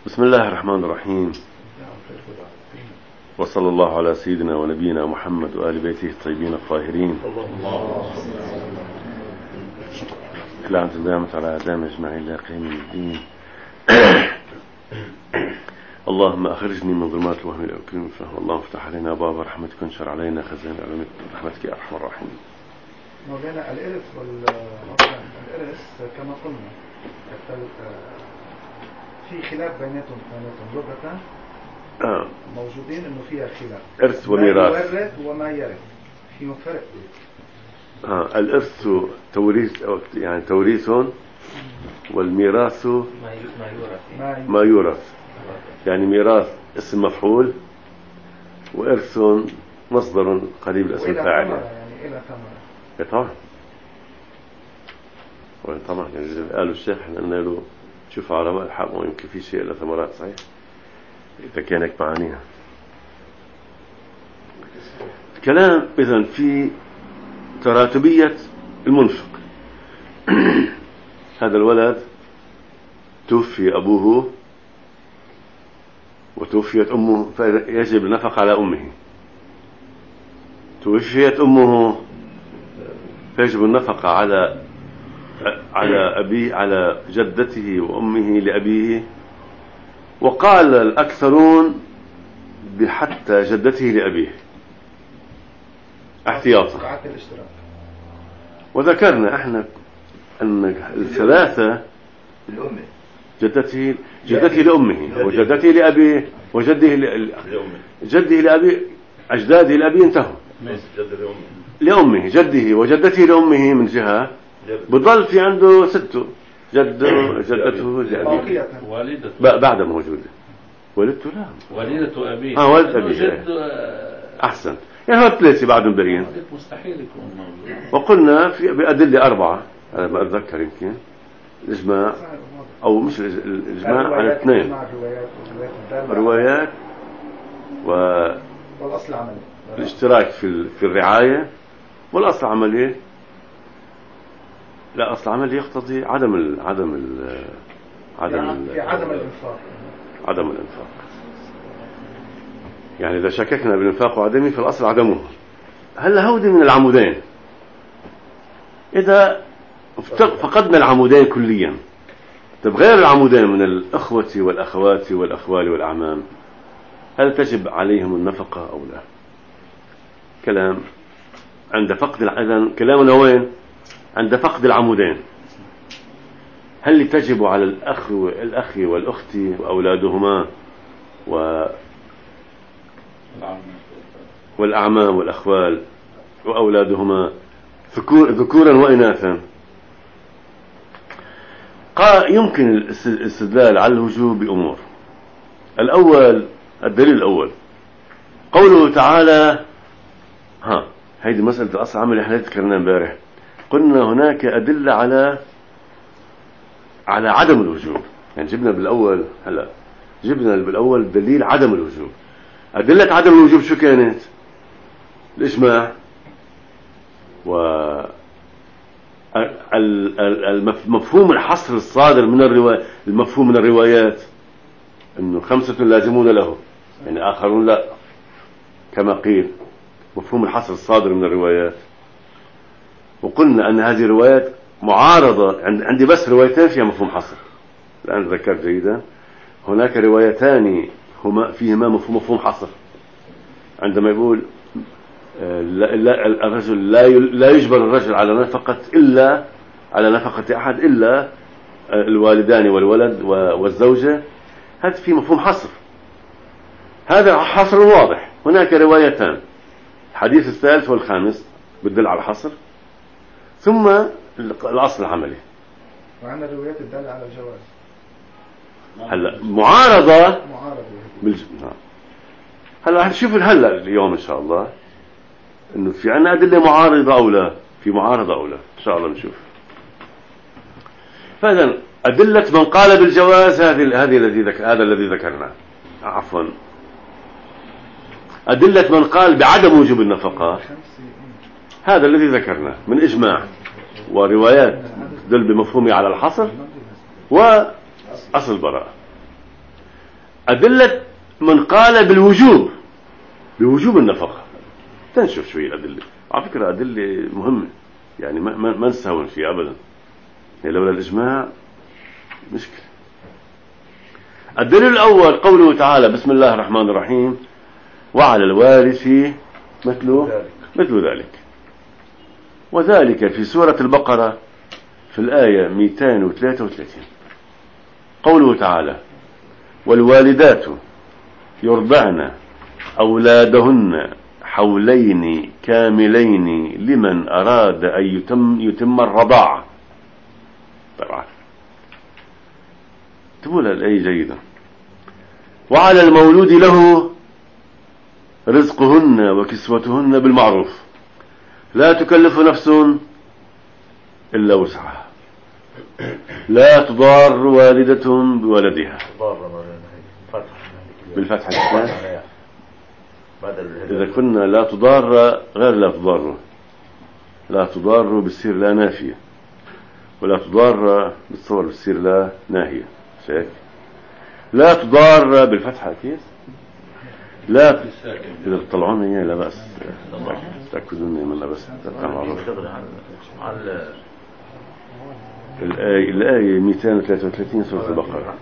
بسم الله الرحمن الرحيم، وصلى الله على سيدنا ونبينا محمد وآل بيته الطيبين الطاهرين. لا أنت دامت على أعدام أجمعين لا قيم الدين. اللهم أخرجني من ظلمات الوهم الأكرم فهو اللهم افتح علينا أبواب رحمتك وانشر علينا خزائن رحمتك يا أرحم الراحمين. مولانا الإرث الإرث كما قلنا في خلاف بيناتهم لغة موجودين إنه فيها خلاف إرث وميراث. ما يورث وما يرث فيه فرق. الإرث توريث يعني توريث، والميراث ما يورث. يعني ميراث اسم مفعول، وإرث مصدر قريب الاسم الفاعل. يعني إلى ثمرة. طبعا يعني قالوا الشيخ قلنا له شوف علماء الحق ويمكن في شيء له ثمرات صحيح إذا كانت معانيها كلام. إذن في تراتبية المنفق. هذا الولد توفي أبوه وتوفيت أمه فيجب النفقة على أمه. توفيت أمه فيجب النفقة على أبيه، على جدته وأمه لأبيه. وقال الأكثرون بحتى جدته لأبيه احتياطا. وذكرنا احنا أن الثلاثة جدته لأمه وجدته لأبيه وجده لأبيه، أجداده لأبيه انتهوا. لأمه جده وجدته لأمه من جهة بضل في عنده ستة جدته لأبيه بعد موجودة. والدته لا والدة أبيه والدة أبيه أحسن. يعني هو ثلاثة بعدهم باقيين مستحيل يكون موجود. وقلنا في بأدلة 4 على ما أتذكر يمكن الإجماع أو مش الإجماع على 2 روايات والأصل العملي الاشتراك في الرعاية. والأصل العملي لا، أصل العملي يقتضي عدم الإنفاق. يعني إذا شككنا بالإنفاق وعدمه فالأصل عدمه. هلا هودي من العمودين. إذا فقدنا العمودين كليا، طب غير العمودين من الأخوة والأخوات والأخوال والأعمام هل تجب عليهم النفقة أو لا؟ كلام عند فقد إذن كلامنا وين؟ عند فقد العمودين. هل تجب على الأخ والأخت وأولادهما والأعمام والأخوال وأولادهما ذكورا وإناثا؟ يمكن الاستدلال على الوجوب بأمور. الدليل الأول قوله تعالى، هيدي مسألة الأصل العملي احنا ذكرناها امبارح. قلنا هناك أدلة على عدم الوجوب. يعني جبنا بالأول دليل عدم الوجوب. أدلة عدم الوجوب شو كانت؟ الإجماع المفهوم الحصر الصادر من المفهوم من الروايات إنه 5 لازمون له، يعني آخرون لا، كما قيل مفهوم الحصر الصادر من الروايات. وقلنا أن هذه الروايات معارضة. عندي بس روايتين فيها مفهوم حصر الآن ذكرت جيدا. هناك روايتان فيهما مفهوم حصر. عندما يقول الرجل لا يجبر الرجل على نفقة إلا على نفقة أحد إلا الوالدان والولد والزوجة. هذا فيه مفهوم حصر. هذا حصر واضح. هناك روايتان، الحديث الثالث والخامس بدل على الحصر، ثم الأصل العملي. وعندنا الروايات الدالة على الجواز. هلا معارضة هلا هنشوف اليوم إن شاء الله إنه في عنا أدلة معارضة أو لا، في معارضة أو لا إن شاء الله نشوف. فإذا أدلة من قال بالجواز هذا الذي ذكرناه. عفوا، أدلة من قال بعدم وجوب النفقة هذا الذي ذكرناه من إجماع وروايات تدل بمفهومه على الحصر وأصل البراءة. أدلة من قال بالوجوب، بوجوب النفقة. تنشوف شوية الأدلة، على فكرة أدلة مهمة يعني ما نستهون فيها أبدا، يعني لولا الإجماع مشكلة. الدليل الأول قوله تعالى بسم الله الرحمن الرحيم وعلى الوارث مثل ذلك، وذلك في سورة البقرة في الآية 233 قوله تعالى والوالدات يرضعن أولادهن حولين كاملين لمن أراد أن يتم الرضاعة. طبعا تقول الآية جيدة. وعلى المولود له رزقهن وكسوتهن بالمعروف لا تكلف نفس إلا وسعها لا تضار والدة بولدها. بالفتح إذا كنا لا تضار غير لا تضار بالسير لا نافية، ولا تضار بالصور بالسير لا ناهية. شايف؟ لا تضار بالفتحة أكيد. لا إذا تطلعون إياه لا بأس، تأكدون منها بس كان معروف. الآية 233 سورة البقرة.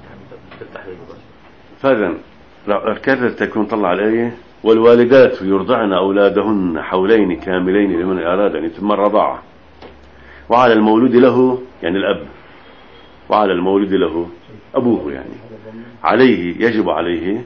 فإذا كرر تكون طلع الآية والوالدات يرضعن أولادهن حولين كاملين لمن أراد أن يتم الرضاعة وعلى المولود له يعني الأب، وعلى المولود له أبوه يعني عليه يجب عليه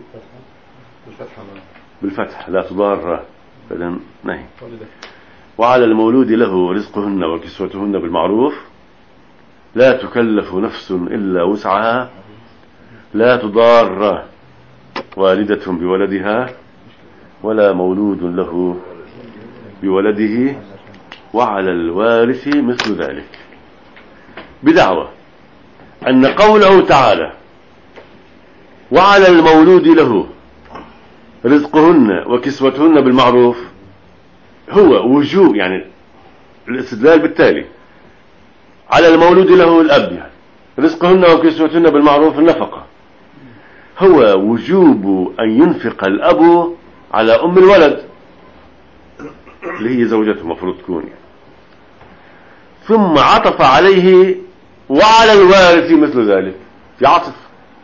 بالفتح لا تضار فإذن نهي. وعلى المولود له رزقهن وكسوتهن بالمعروف لا تكلف نفس إلا وسعها لا تضار والدة بولدها ولا مولود له بولده وعلى الوارث مثل ذلك، بدعوى أن قوله تعالى وعلى المولود له رزقهن وكسوتهن بالمعروف هو وجوب، يعني الاستدلال بالتالي على المولود له الأب يعني رزقهن وكسوتهن بالمعروف النفقة، هو وجوب أن ينفق الأب على أم الولد اللي هي زوجته مفروض تكون يعني. ثم عطف عليه وعلى الوارث مثل ذلك، في عطف.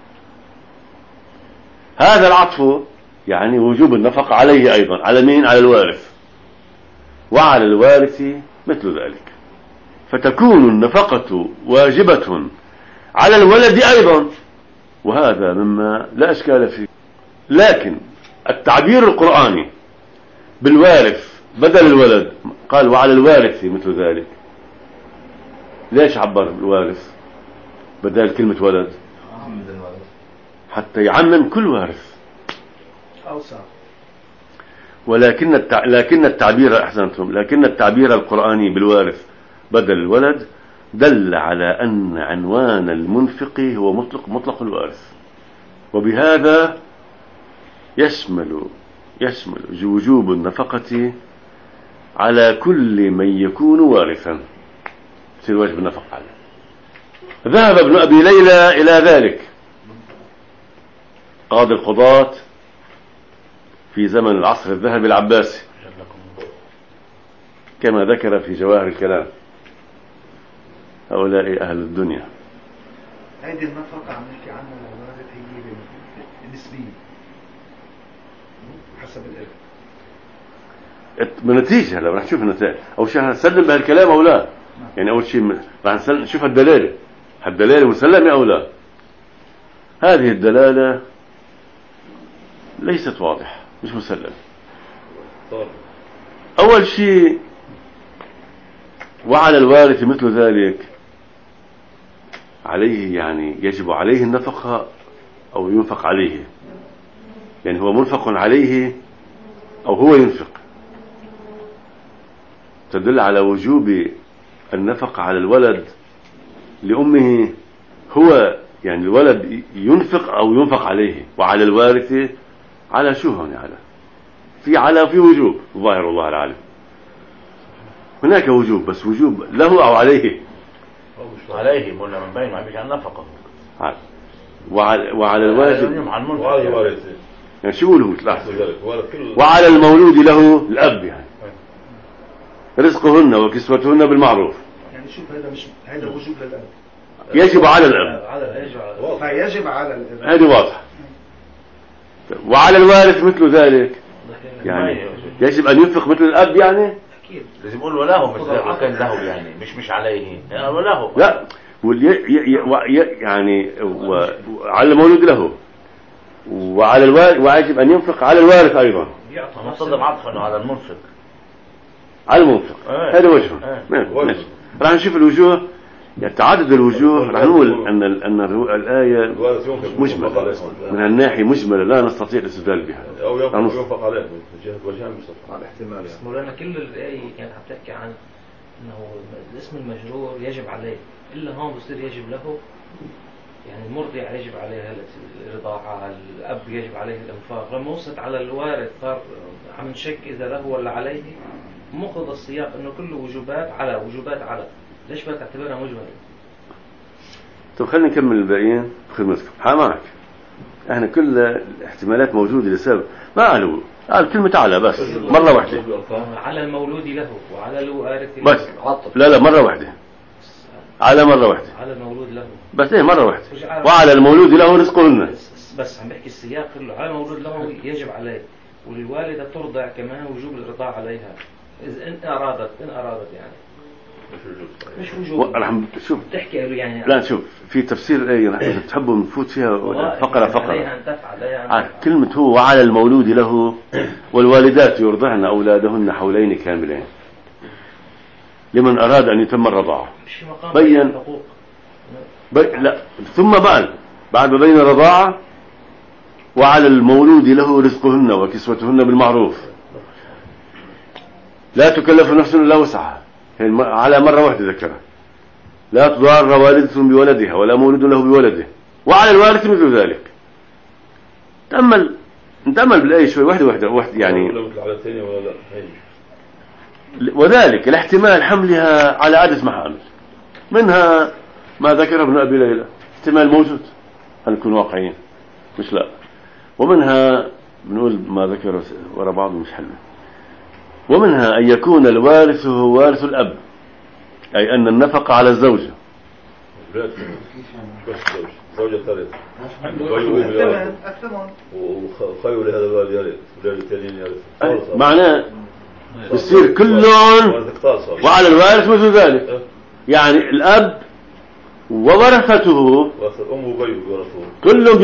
هذا العطف يعني وجوب النفقة عليه أيضا، على مين؟ على الوارث. وعلى الوارث مثل ذلك، فتكون النفقة واجبة على الولد أيضا، وهذا مما لا أشكال فيه. لكن التعبير القرآني بالوارث بدل الولد قال وعلى الوارث مثل ذلك. ليش عبر الوارث بدل كلمة ولد؟ حتى يعمم كل وارث أوسع. ولكن التعبير أحسنتم، لكن التعبير القرآني بالوارث بدل الولد دل على أن عنوان المنفق هو مطلق الوارث، وبهذا يشمل وجوب النفقة على كل من يكون وارثا، يصير واجب النفقة عليه. ذهب ابن أبي ليلى إلى ذلك، قاضي القضاة في زمن العصر الذهبي العباسي، كما ذكر في جواهر الكلام. هؤلاء أهل الدنيا. هذه النفقة عم نحكي عنها الوارث هي نسبية حسب الإرث. بنتيجة هلا رح نشوف النتائج. أول شيء هنسلم بهالكلام أو لا؟ يعني أول شيء رح نشوف الدلالة مسلمة أو لا. هذه الدلالة ليست واضحة، مش مسلمة. أول شيء وعلى الوارث مثل ذلك، عليه يعني يجب عليه النفقة أو ينفق عليه، يعني هو منفق عليه أو هو ينفق، تدل على وجوب النفقة على الولد لأمه، هو يعني الولد ينفق أو ينفق عليه. وعلى الوارث على شو هون؟ في وجوب ظاهر والله العالم. هناك وجوب، بس وجوب له أو عليه؟ عليه، قلنا من بين ما بيش عن نفقه. وعلى الواجب على المنفق يعني شو له لحظة وعلى المولود له الأب يعني رزقهن وكسوتهن بالمعروف. يعني شوف هذا وجوب للأب يجب على الأب فيجب على الأب هذه واضحة. وعلى الوارث مثل ذلك يعني يجب أن ينفق مثل الأب يعني أكيد لازم يقول وله مثل كان له يعني مش عليه يعني وله لا يعني وعلى المولود له وعلى الوارث ويجب أن ينفق على الوارث أيضا مصدم عطفا على المنفق على المنفق هذا وجهه. ماشي راح نشوف الوجوه يتعدد الوجوه. راح نقول أن الآية مجملة من الناحية مجملة لا نستطيع الاستدلال بها أو ينفق عليه من جهة وجهان على احتمال. مولانا كل الآية كانت عم تحكي عن أنه الاسم المجرور يجب عليه، إلا هون بصير يجب له، يعني المرضع يجب عليه الرضاعة، الأب يجب عليه الإنفاق. لما وصلت على الوارث صار عم نشك إذا له ولا عليه. مقتضى السياق أنه كله وجوبات على وجوبات على، ليش بقى تعتبرها مجملة؟ طب خلينا نكمل الباقيين بخدمتكم. معك احنا كل الاحتمالات موجودة لسبب ما قال كلمة على بس مرة واحدة على المولود له وعلى الوارث بس لا مرة واحدة على مرة واحدة على المولود له بس مرة واحدة وعلى المولود له رزقهن. بس عم بحكي السياق كله على المولود له يجب عليه، وللوالدة ترضع كمان وجوب الرضاع عليها إذا إن أرادت يعني مش وجوب. شوف تحكي له يعني لا شوف في تفسير الآية نحن تحبوا نفوت فيها فقرة كلمة هو وعلى المولود له والوالدات يرضعن أولادهن حولين كاملين لمن أراد أن يتم الرضاعة. بين لا ثم بعد ما بين الرضاعة وعلى المولود له رزقهن وكسوتهن بالمعروف لا تكلف نفس إلا وسعها على مرة واحدة ذكرها. لا تضار والدة بولدها ولا مولود له بولده وعلى الوارث مثل ذلك. نتأمل بالآية شوي واحدة يعني وذلك الاحتمال حملها على عدة محامل منها ما ذكر ابن أبي ليلى احتمال موجود هنكون واقعيين مش لا، ومنها بنقول ما ذكر وراء بعض مش حلو، ومنها أن يكون الوارث هو وارث الأب أي أن النفقة على الزوجة زوجة ثالثة وخير لهذا الوالد يرث ولهذا الثانيين يرث معناه يصير كلهم وعلى الوارث مثل ذلك يعني الأب وورثته كلهم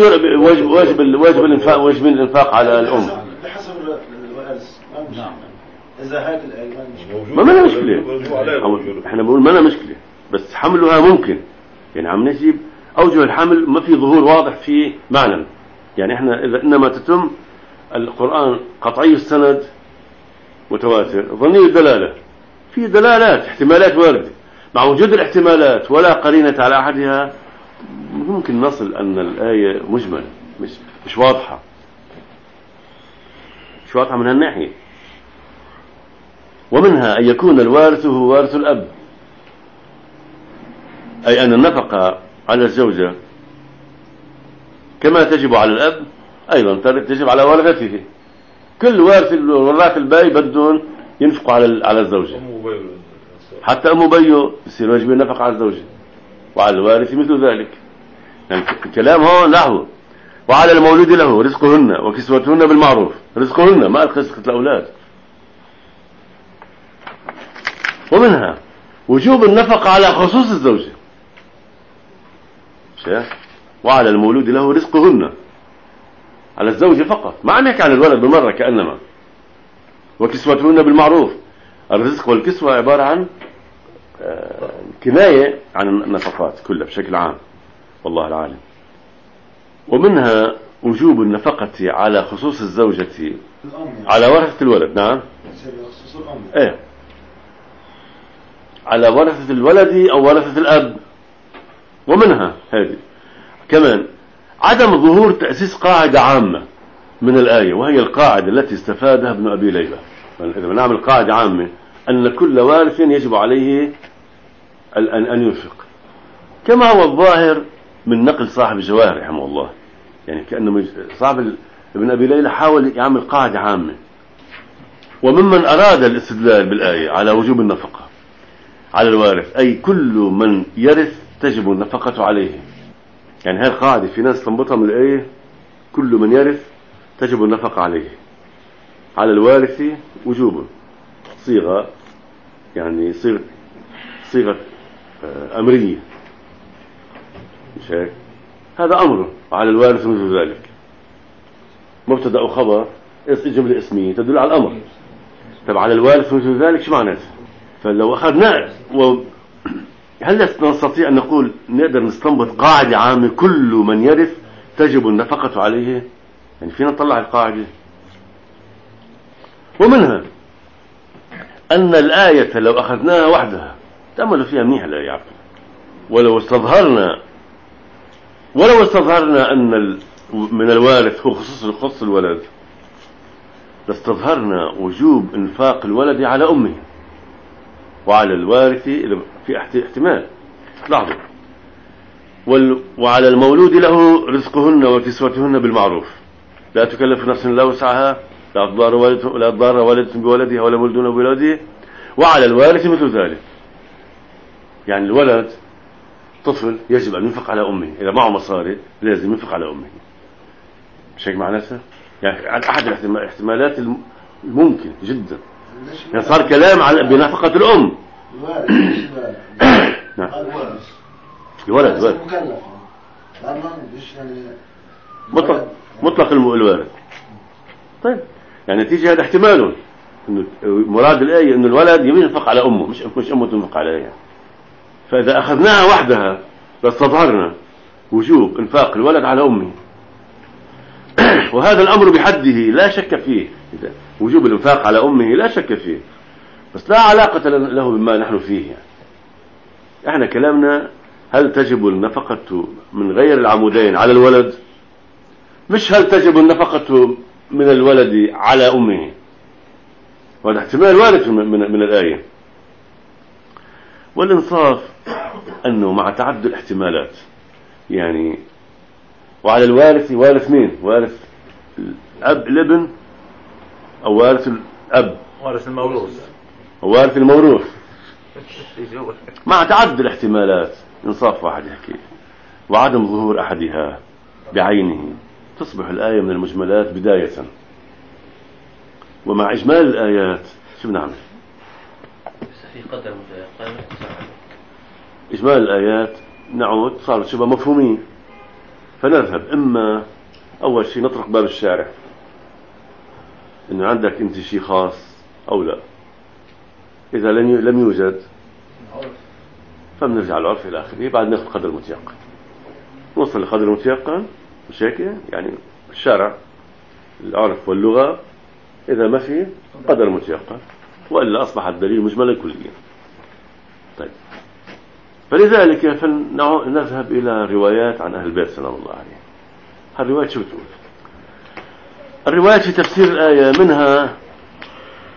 واجب الإنفاق على الأم بحسب الوارث. نعم إذا هذه الأيمان ما لنا مشكلة احنا بنقول ما لنا مشكلة بس حملها ممكن يعني عم نجيب أوجه الحمل ما في ظهور واضح في معنى يعني احنا إذا إنما تتم القرآن قطعي السند متواتر ظني الدلالة في دلالات احتمالات واردة مع وجود الاحتمالات ولا قرينة على أحدها ممكن نصل أن الآية مجملة مش واضحة من هالناحية. ومنها أن يكون الوارث هو وارث الأب أي أن النفقة على الزوجة كما تجب على الأب أيضا تجب على ورثته. كل وراث الباقي بدهم ينفقوا على الزوجة حتى أم بيو يصير واجب النفقة على الزوجة وعلى الوارث مثل ذلك. يعني الكلام هون له وعلى المولود له رزقهن وكسوتهن بالمعروف. رزقهن ما رزقة الأولاد. ومنها وجوب النفقة على خصوص الزوجة وعلى المولود له رزقهن على الزوجة فقط ما نحكي عن الولد بالمرة كأنما. وكسوتهن بالمعروف. الرزق والكسوة عبارة عن كناية عن النفقات كلها بشكل عام والله العالم. ومنها وجوب النفقة على خصوص الزوجة على ورثة الولد. نعم ايه على ورثة الولد أو ورثة الأب. ومنها هذه كمان عدم ظهور تأسيس قاعدة عامة من الآية وهي القاعدة التي استفادها ابن أبي ليلى. إذا نعمل قاعدة عامة أن كل وارث يجب عليه أن ينفق كما هو الظاهر من نقل صاحب الجواهر رحمه الله، يعني كأنه صاحب ابن أبي ليلى حاول يعمل قاعدة عامة. وممن أراد الاستدلال بالآية على وجوب النفقة على الوارث، أي كل من يرث تجب النفقة عليه. يعني هذه القاعدة في ناس تنبطها من الآية، كل من يرث تجب النفقة عليه، على الوارث وجوبا، صيغة يعني صيغة أمرية، مش هيك؟ هذا أمر على الوارث مثل ذلك، مبتدأ وخبر جملة اسمية تدل على الأمر. طب على الوارث مثل ذلك شو معناته؟ فلو أخذنا هل نستطيع أن نقول نقدر نستنبط قاعدة عامة كل من يرث تجب النفقة عليه؟ يعني فينا نطلع القاعدة. ومنها أن الآية لو أخذناها وحدها، تأملوا فيها منيح الآية عفوا، ولو استظهرنا أن من الوارث هو خصوص الولد، لاستظهرنا وجوب إنفاق الولد على أمه وعلى الوارث في احتمال لاحظوا، وعلى المولود له رزقهن وكسوتهن بالمعروف، لا تكلف نفس إلا وسعها، لا تضار والدة بولدها ولا مولود بولده، وعلى الوارث مثل ذلك. يعني الولد طفل يجب أن ينفق على أمه، إذا معه مصاري لازم ينفق على أمه، مش هيك معناته؟ يعني أحد الاحتمالات الممكن جدا. يعني صار كلام على بنفقة الأم. نعم. الولد مطلق الوارث. طيب يعني تيجي هذا احتمال، إنه مراد الآية إنه الولد ينفق على أمه، مش أمه تنفق عليه. فإذا أخذناها وحدها لاستظهرنا وجوب إنفاق الولد على أمه، وهذا الأمر بحده لا شك فيه، وجوب الإنفاق على أمه لا شك فيه، بس لا علاقة له بما نحن فيه. يعني احنا كلامنا هل تجب النفقة من غير العمودين على الولد، مش هل تجب النفقة من الولد على أمه. وهذا احتمال وارد من الآية. والإنصاف أنه مع تعدد الاحتمالات، يعني وعلى الوارث، وارث مين؟ وارث الأب الابن، أو وارث الأب؟ وارث الموروث. وارث الموروث. مع تعدد الاحتمالات إنصاف واحد يحكي، وعدم ظهور أحدها بعينه، تصبح الآية من المجملات بداية. ومع إجمال الآيات شو بنعمل؟ في قدر إجمال الآيات نعود صارت شبه مفهومين، فنذهب إما أول شيء نطرق باب الشارع، إنه عندك أنت شيء خاص أو لا. إذا لم يوجد فبنرجع العرف إلى آخره، بعد ناخذ قدر متيقن، نوصل لقدر متيقن، مش هيك؟ يعني الشارع العرف واللغة، إذا ما في قدر متيقن، وإلا أصبح الدليل مجملا كليا. طيب، فلذلك فنذهب إلى روايات عن أهل البيت سلام الله عليه. هالروايات شو بتقول؟ الروايات في تفسير الآية منها